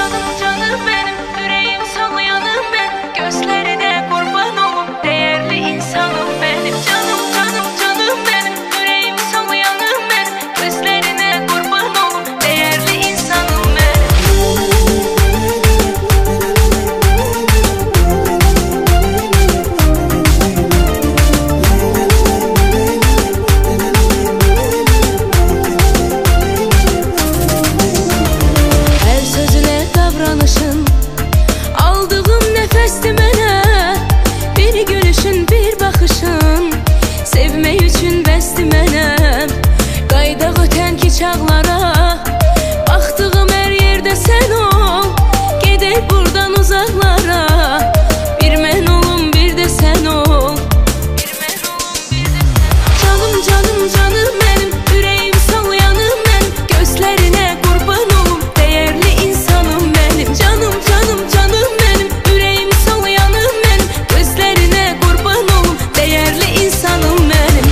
çağlara, baxdığım hər yerdə sən ol. Gedək buradan uzaqlara, bir mən olum, bir də sən ol. Canım, canım, canım mənim, ürəyim sallayanım mən, gözlərinə qurban olum, dəyərli insanım mənim. Canım, canım, canım mənim, ürəyim sallayanım mən, gözlərinə qurban olum, dəyərli insanım mənim.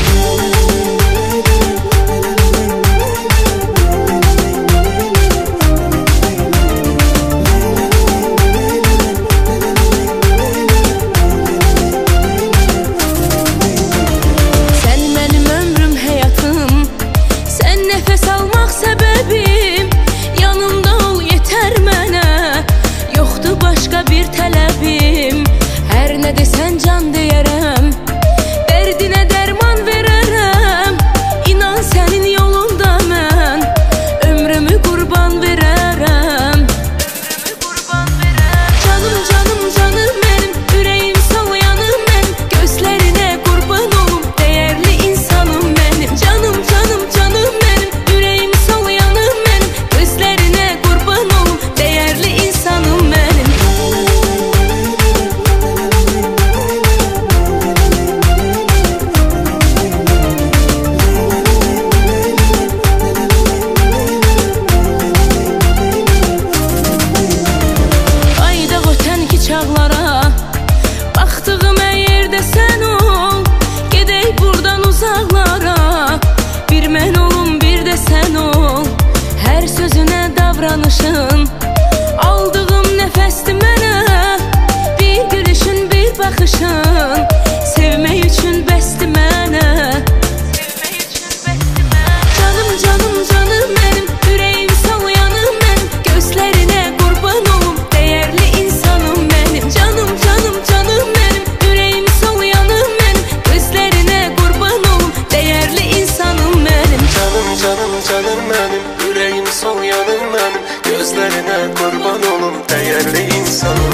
Nəfəs almaq səbəbim, yanımda ol yetər mənə, yoxdur başqa bir tələbim. Hər nə desən can deyərəm, dərdinə dərman verərəm. İnan sənin yolunda mən ömrümü qurban verərəm. Canım, canım, canım mənim, ürəyim sallayanım mən, gözlərinə qurban olum, dəyərli insanım mənim. Canım, canım, canım çağlara, baxdığım hər yerdə sən ol. Gedək buradan uzaqlara, bir mən olum, bir də sən ol. Hər sözünə davranışın, aldığım nəfəsdir mənə, bir gülüşün, bir baxışın, sevmək üçün bəsdir mənə. Canım, canım, canım mənim, ürəyim sallayanım mən, gözlərinə qurban olum, dəyərli insanım mənim. Canım, canım, canım mənim, ürəyim sallayanım mən, gözlərinə qurban olum, dəyərli insanım mənim. Canım, canım, canım mənim, ürəyim sallayanım mənim, gözlərinə qurban olum, dəyərli insanım.